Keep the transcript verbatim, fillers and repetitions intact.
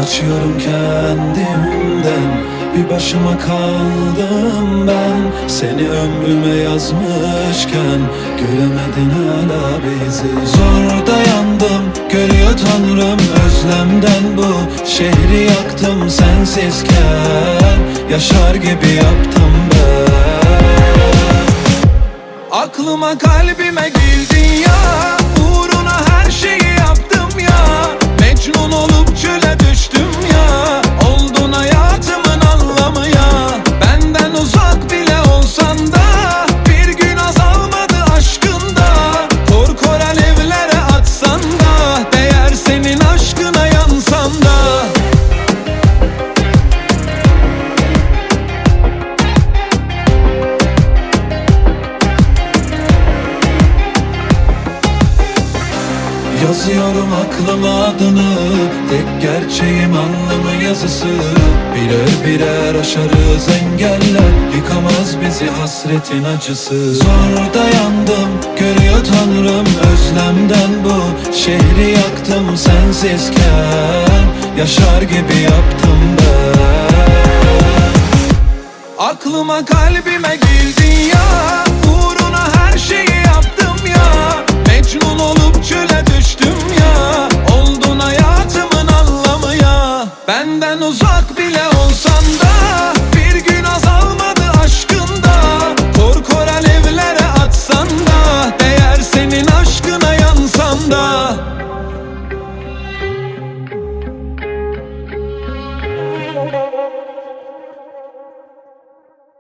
Kaçıyorum kendimden, bir başıma kaldım ben. Seni ömrüme yazmışken göremedin hala bizi. Zor dayandım, görüyor Tanrım özlemden bu şehri yaktım sensizken, yaşar gibi yaptım ben. Aklıma kalbime girdin ya, uğruna her şeyi yaptım ya. Mecnun olup çöle düştüm ya, oldun hayatımın anlamı ya. Benden uzak bile olsan da bir gün azalmadı aşkında. Kor kor alevlere atsan da değer senin aşkına yansam da. Yazıyorum aklıma adını, tek gerçeğim alnımın yazısı. Birer birer aşarız engeller, yıkamaz bizi hasretin acısı. Zor dayandım, görüyor Tanrım özlemden bu şehri yaktım sensizken, yaşar gibi yaptım ben. Aklıma kalbime girdin ya, uğruna her şeyi